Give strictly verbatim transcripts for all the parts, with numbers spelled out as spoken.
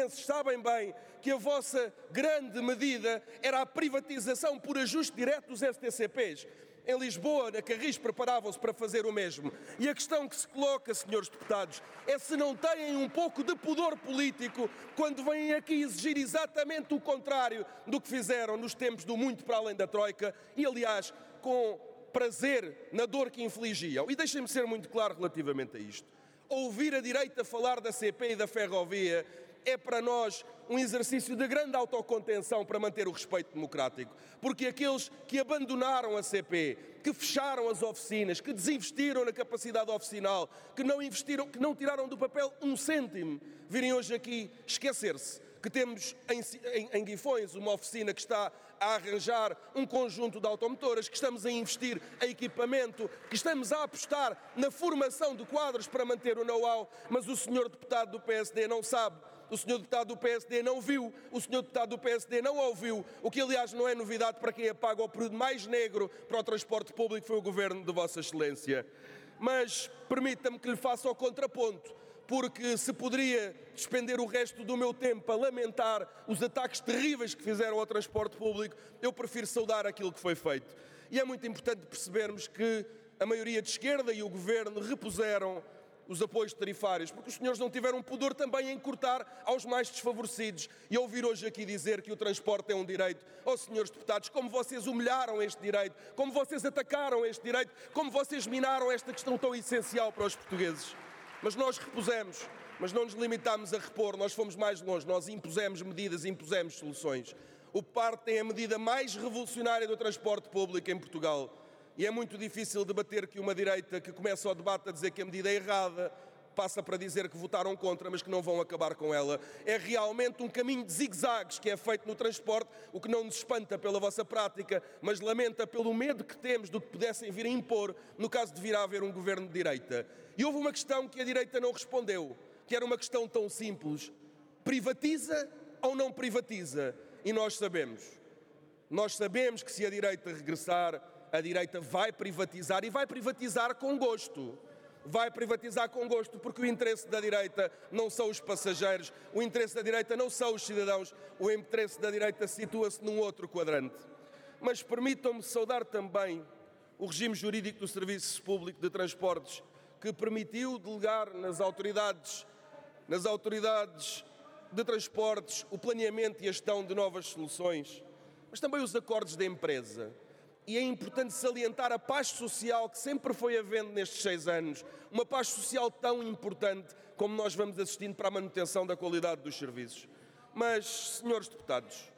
lisboetenses sabem bem que a vossa grande medida era a privatização por ajuste direto dos S T C Ps. Em Lisboa, na Carris, preparavam-se para fazer o mesmo. E a questão que se coloca, senhores deputados, é se não têm um pouco de pudor político quando vêm aqui exigir exatamente o contrário do que fizeram nos tempos do muito para além da Troika e, aliás, com prazer na dor que infligiam. E deixem-me ser muito claro relativamente a isto. Ouvir a direita falar da C P e da ferrovia é para nós um exercício de grande autocontenção para manter o respeito democrático. Porque aqueles que abandonaram a C P, que fecharam as oficinas, que desinvestiram na capacidade oficinal, que não investiram, que não tiraram do papel um cêntimo, virem hoje aqui esquecer-se que temos em, em, em Guifões uma oficina que está a arranjar um conjunto de automotoras, que estamos a investir em equipamento, que estamos a apostar na formação de quadros para manter o know-how, mas o senhor deputado do P S D não sabe, o senhor deputado do P S D não viu, o senhor deputado do P S D não ouviu, o que aliás não é novidade para quem apaga o período mais negro para o transporte público foi o governo de Vossa Excelência. Mas permita-me que lhe faça o contraponto, porque se poderia despender o resto do meu tempo a lamentar os ataques terríveis que fizeram ao transporte público, eu prefiro saudar aquilo que foi feito. E é muito importante percebermos que a maioria de esquerda e o governo repuseram os apoios tarifários, porque os senhores não tiveram pudor também em cortar aos mais desfavorecidos. E ouvir hoje aqui dizer que o transporte é um direito, oh senhores deputados, como vocês humilharam este direito, como vocês atacaram este direito, como vocês minaram esta questão tão essencial para os portugueses. Mas nós repusemos, mas não nos limitámos a repor, nós fomos mais longe, nós impusemos medidas, impusemos soluções. O P A R tem a medida mais revolucionária do transporte público em Portugal. E é muito difícil debater que uma direita que começa o debate a dizer que a medida é errada, passa para dizer que votaram contra, mas que não vão acabar com ela. É realmente um caminho de zigue-zagues que é feito no transporte, o que não nos espanta pela vossa prática, mas lamenta pelo medo que temos do que pudessem vir a impor no caso de vir a haver um governo de direita. E houve uma questão que a direita não respondeu, que era uma questão tão simples. Privatiza ou não privatiza? E nós sabemos. Nós sabemos que se a direita regressar, a direita vai privatizar e vai privatizar com gosto. Vai privatizar com gosto, porque o interesse da direita não são os passageiros, o interesse da direita não são os cidadãos, o interesse da direita situa-se num outro quadrante. Mas permitam-me saudar também o regime jurídico do Serviço Público de Transportes, que permitiu delegar nas autoridades, nas autoridades de transportes o planeamento e a gestão de novas soluções, mas também os acordos da empresa. E é importante salientar a paz social que sempre foi havendo nestes seis anos, uma paz social tão importante como nós vamos assistindo para a manutenção da qualidade dos serviços. Mas, senhores deputados,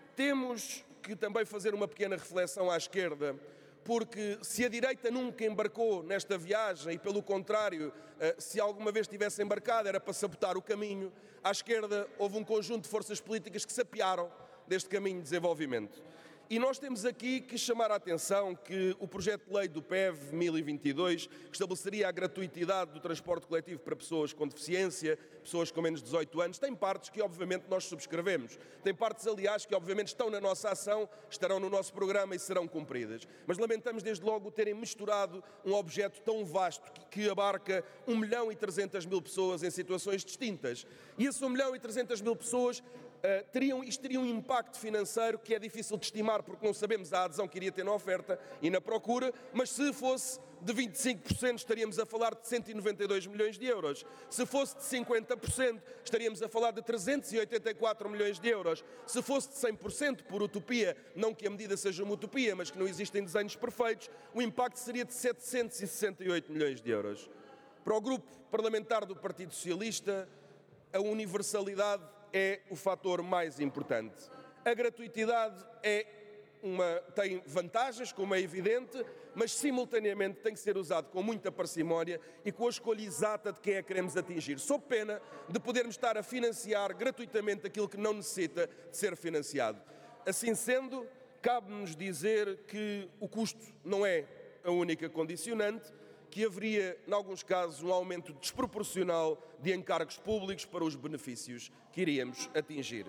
temos que também fazer uma pequena reflexão à esquerda, porque se a direita nunca embarcou nesta viagem e, pelo contrário, se alguma vez tivesse embarcado era para sabotar o caminho, à esquerda houve um conjunto de forças políticas que se apiaram deste caminho de desenvolvimento. E nós temos aqui que chamar a atenção que o projeto de lei do P E V mil e vinte e dois, que estabeleceria a gratuitidade do transporte coletivo para pessoas com deficiência, pessoas com menos de dezoito anos, tem partes que obviamente nós subscrevemos. Tem partes, aliás, que obviamente estão na nossa ação, estarão no nosso programa e serão cumpridas. Mas lamentamos desde logo terem misturado um objeto tão vasto que, que abarca um milhão e trezentas mil pessoas em situações distintas. E esse um milhão e trezentas mil pessoas Uh, teriam, isto teria um impacto financeiro que é difícil de estimar porque não sabemos a adesão que iria ter na oferta e na procura, mas se fosse de vinte e cinco por cento estaríamos a falar de cento e noventa e dois milhões de euros. Se fosse de cinquenta por cento estaríamos a falar de trezentos e oitenta e quatro milhões de euros. Se fosse de cem por cento, por utopia, não que a medida seja uma utopia, mas que não existem desenhos perfeitos, o impacto seria de setecentos e sessenta e oito milhões de euros. Para o grupo parlamentar do Partido Socialista, a universalidade é o fator mais importante. A gratuitidade é uma, tem vantagens, como é evidente, mas simultaneamente tem que ser usado com muita parcimónia e com a escolha exata de quem é que queremos atingir, sob pena de podermos estar a financiar gratuitamente aquilo que não necessita de ser financiado. Assim sendo, cabe-nos dizer que o custo não é a única condicionante, que haveria, em alguns casos, um aumento desproporcional de encargos públicos para os benefícios que iríamos atingir.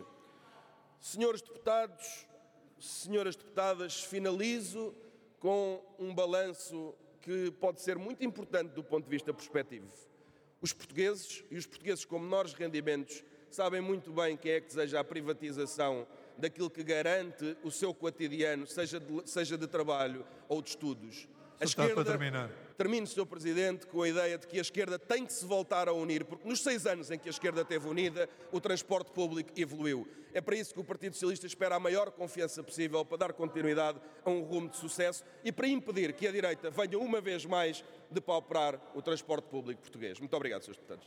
Senhores deputados, senhoras deputadas, finalizo com um balanço que pode ser muito importante do ponto de vista prospectivo. Os portugueses e os portugueses com menores rendimentos sabem muito bem quem é que deseja a privatização daquilo que garante o seu cotidiano, seja de, seja de trabalho ou de estudos. A esquerda, para terminar. Termino, senhor Presidente, com a ideia de que a esquerda tem que se voltar a unir, porque nos seis anos em que a esquerda esteve unida, o transporte público evoluiu. É para isso que o Partido Socialista espera a maior confiança possível para dar continuidade a um rumo de sucesso e para impedir que a direita venha uma vez mais depauperar o transporte público português. Muito obrigado, senhores Deputados.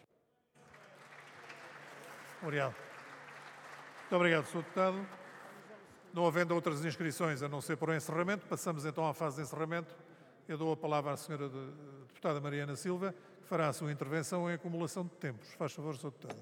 Obrigado. Muito obrigado, senhor Deputado. Não havendo outras inscrições a não ser por encerramento, passamos então à fase de encerramento. Eu dou a palavra à senhora deputada Mariana Silva, que fará a sua intervenção em acumulação de tempos. Faz favor, senhor Deputado.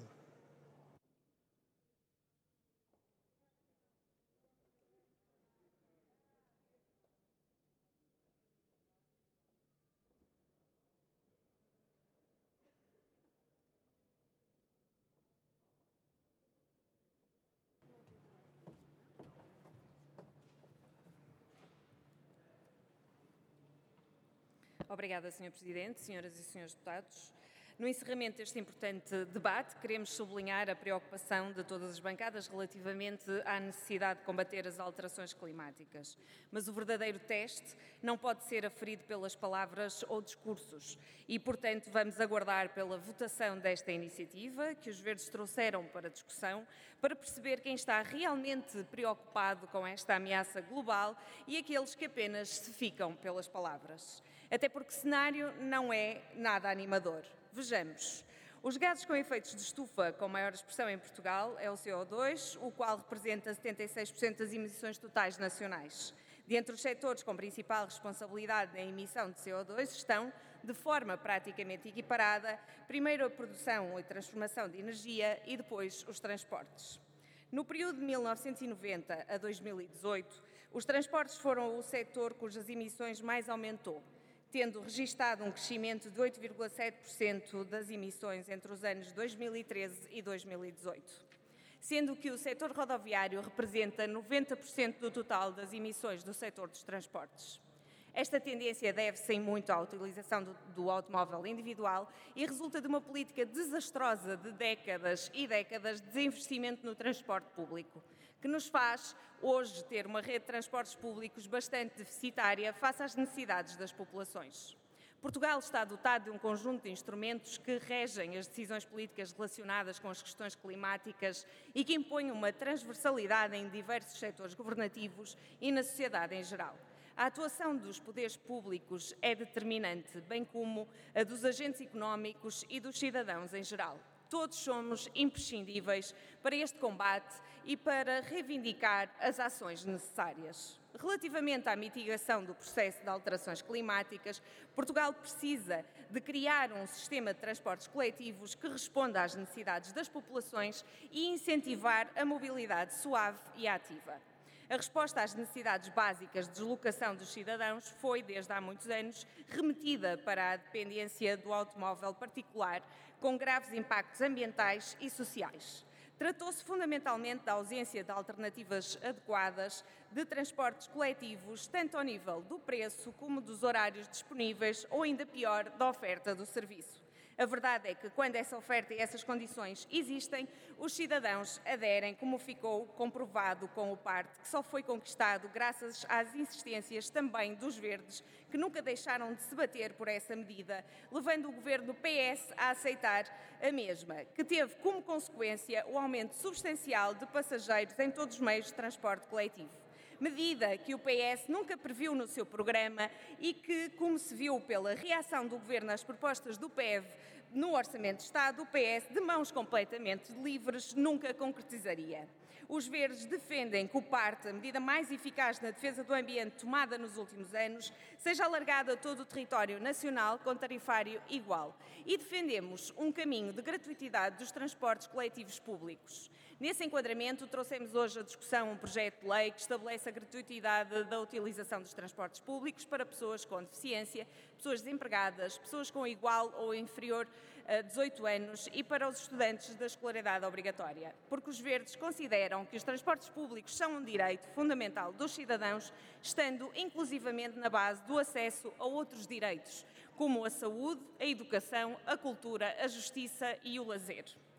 Obrigada, senhor Presidente, senhoras e senhores deputados. No encerramento deste importante debate, queremos sublinhar a preocupação de todas as bancadas relativamente à necessidade de combater as alterações climáticas. Mas o verdadeiro teste não pode ser aferido pelas palavras ou discursos e, portanto, vamos aguardar pela votação desta iniciativa que os Verdes trouxeram para discussão para perceber quem está realmente preocupado com esta ameaça global e aqueles que apenas se ficam pelas palavras. Até porque o cenário não é nada animador. Vejamos. Os gases com efeitos de estufa com maior expressão em Portugal é o C O dois, o qual representa setenta e seis por cento das emissões totais nacionais. Dentre os setores com principal responsabilidade na emissão de C O dois estão, de forma praticamente equiparada, primeiro a produção e transformação de energia e depois os transportes. No período de mil novecentos e noventa a dois mil e dezoito, os transportes foram o setor cujas emissões mais aumentou, tendo registado um crescimento de oito vírgula sete por cento das emissões entre os anos dois mil e treze e dois mil e dezoito. Sendo que o setor rodoviário representa noventa por cento do total das emissões do setor dos transportes. Esta tendência deve-se em muito à utilização do, do automóvel individual e resulta de uma política desastrosa de décadas e décadas de desinvestimento no transporte público, que nos faz hoje ter uma rede de transportes públicos bastante deficitária face às necessidades das populações. Portugal está dotado de um conjunto de instrumentos que regem as decisões políticas relacionadas com as questões climáticas e que impõem uma transversalidade em diversos setores governativos e na sociedade em geral. A atuação dos poderes públicos é determinante, bem como a dos agentes económicos e dos cidadãos em geral. Todos somos imprescindíveis para este combate e para reivindicar as ações necessárias. Relativamente à mitigação do processo de alterações climáticas, Portugal precisa de criar um sistema de transportes coletivos que responda às necessidades das populações e incentivar a mobilidade suave e ativa. A resposta às necessidades básicas de deslocação dos cidadãos foi, desde há muitos anos, remetida para a dependência do automóvel particular, com graves impactos ambientais e sociais. Tratou-se fundamentalmente da ausência de alternativas adequadas de transportes coletivos, tanto ao nível do preço como dos horários disponíveis ou, ainda pior, da oferta do serviço. A verdade é que, quando essa oferta e essas condições existem, os cidadãos aderem, como ficou comprovado com o P A R T, que só foi conquistado graças às insistências também dos Verdes, que nunca deixaram de se bater por essa medida, levando o governo do P S a aceitar a mesma, que teve como consequência o aumento substancial de passageiros em todos os meios de transporte coletivo. Medida que o P S nunca previu no seu programa e que, como se viu pela reação do Governo às propostas do P E V no Orçamento de Estado, o P S, de mãos completamente livres, nunca concretizaria. Os Verdes defendem que o P A R T, a medida mais eficaz na defesa do ambiente tomada nos últimos anos, seja alargada a todo o território nacional com tarifário igual. E defendemos um caminho de gratuitidade dos transportes coletivos públicos. Nesse enquadramento, trouxemos hoje a discussão um projeto de lei que estabelece a gratuitidade da utilização dos transportes públicos para pessoas com deficiência, pessoas desempregadas, pessoas com igual ou inferior a dezoito anos e para os estudantes da escolaridade obrigatória, porque os Verdes consideram que os transportes públicos são um direito fundamental dos cidadãos, estando inclusivamente na base do acesso a outros direitos, como a saúde, a educação, a cultura, a justiça e o lazer.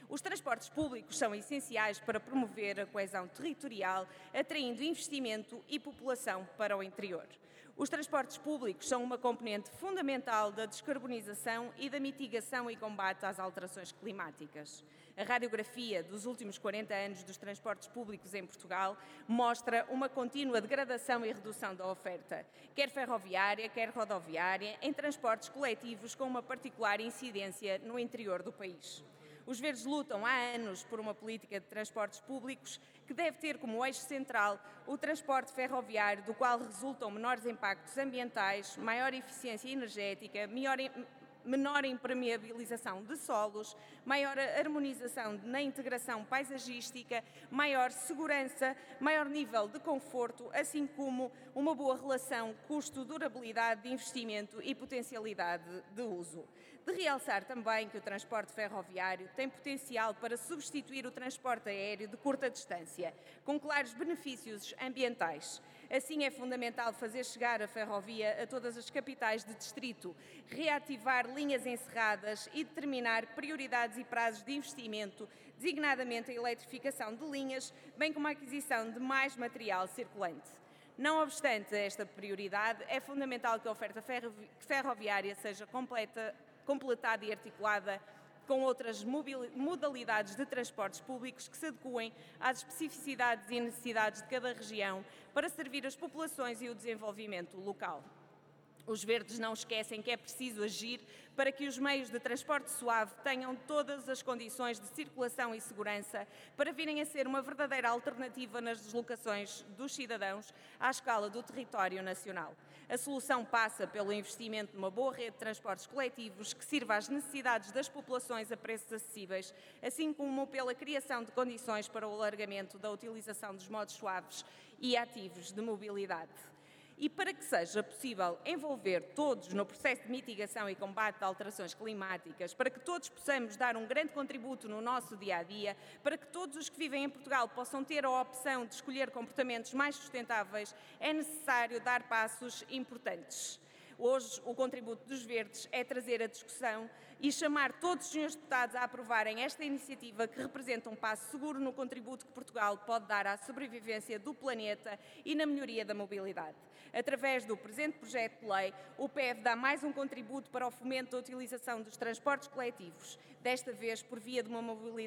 Os transportes públicos são essenciais para promover a coesão territorial, atraindo investimento e população para o interior. Os transportes públicos são uma componente fundamental da descarbonização e da mitigação e combate às alterações climáticas. A radiografia dos últimos quarenta anos dos transportes públicos em Portugal mostra uma contínua degradação e redução da oferta, quer ferroviária, quer rodoviária, em transportes coletivos com uma particular incidência no interior do país. Os Verdes lutam há anos por uma política de transportes públicos que deve ter como eixo central o transporte ferroviário, do qual resultam menores impactos ambientais, maior eficiência energética, maior, menor impermeabilização de solos, maior harmonização na integração paisagística, maior segurança, maior nível de conforto, assim como uma boa relação custo-durabilidade de investimento e potencialidade de uso. De realçar também que o transporte ferroviário tem potencial para substituir o transporte aéreo de curta distância, com claros benefícios ambientais. Assim, é fundamental fazer chegar a ferrovia a todas as capitais de distrito, reativar linhas encerradas e determinar prioridades e prazos de investimento, designadamente a eletrificação de linhas, bem como a aquisição de mais material circulante. Não obstante esta prioridade, é fundamental que a oferta ferroviária seja completa, completada e articulada com outras modalidades de transportes públicos que se adequem às especificidades e necessidades de cada região para servir as populações e o desenvolvimento local. Os Verdes não esquecem que é preciso agir para que os meios de transporte suave tenham todas as condições de circulação e segurança para virem a ser uma verdadeira alternativa nas deslocações dos cidadãos à escala do território nacional. A solução passa pelo investimento numa boa rede de transportes coletivos que sirva às necessidades das populações a preços acessíveis, assim como pela criação de condições para o alargamento da utilização dos modos suaves e ativos de mobilidade. E para que seja possível envolver todos no processo de mitigação e combate de alterações climáticas, para que todos possamos dar um grande contributo no nosso dia-a-dia, para que todos os que vivem em Portugal possam ter a opção de escolher comportamentos mais sustentáveis, é necessário dar passos importantes. Hoje, o contributo dos Verdes é trazer a discussão e chamar todos os senhores deputados a aprovarem esta iniciativa que representa um passo seguro no contributo que Portugal pode dar à sobrevivência do planeta e na melhoria da mobilidade. Através do presente projeto de lei, o P E V dá mais um contributo para o fomento da utilização dos transportes coletivos, desta vez por via de uma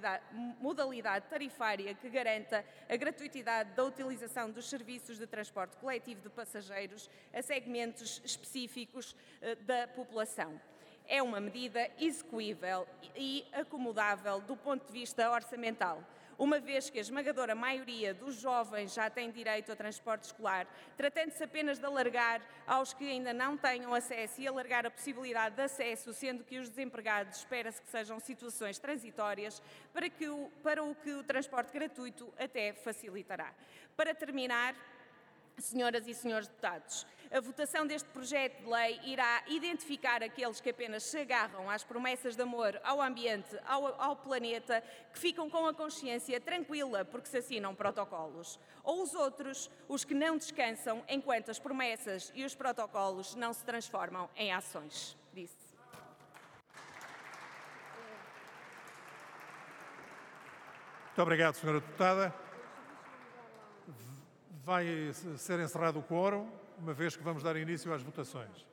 modalidade tarifária que garanta a gratuitidade da utilização dos serviços de transporte coletivo de passageiros a segmentos específicos da população. É uma medida execuível e acomodável do ponto de vista orçamental, uma vez que a esmagadora maioria dos jovens já tem direito a transporte escolar, tratando-se apenas de alargar aos que ainda não tenham acesso e alargar a possibilidade de acesso, sendo que os desempregados espera-se que sejam situações transitórias, para, que o, para o que o transporte gratuito até facilitará. Para terminar, senhoras e senhores deputados, a votação deste projeto de lei irá identificar aqueles que apenas se agarram às promessas de amor ao ambiente, ao, ao planeta, que ficam com a consciência tranquila porque se assinam protocolos. Ou os outros, os que não descansam enquanto as promessas e os protocolos não se transformam em ações. Disse. Muito obrigado, senhora Deputada. Vai ser encerrado o quórum, uma vez que vamos dar início às votações.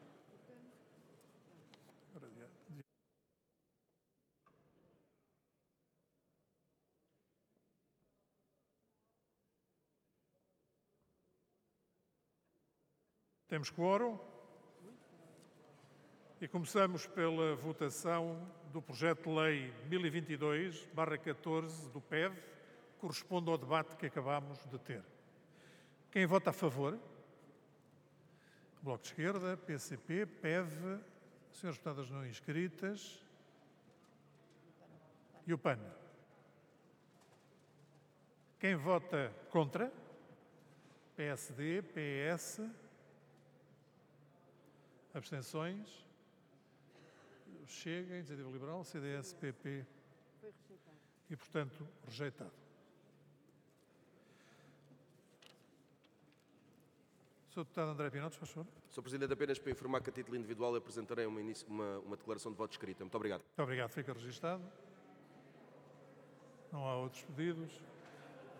Temos quórum e começamos pela votação do projeto de lei mil e vinte e dois barra catorze do P E V, que corresponde ao debate que acabámos de ter. Quem vota a favor? Bloco de Esquerda, P C P, P E V, senhoras deputadas não inscritas e o P A N. Quem vota contra? P S D, P S, abstenções, Chega, Iniciativa Liberal, C D S, P P e, portanto, rejeitado. senhor Deputado André Pinotes, faz favor. senhor Presidente, apenas para informar que a título individual eu apresentarei uma, uma, uma declaração de voto escrita. Muito obrigado. Muito obrigado, fica registado. Não há outros pedidos.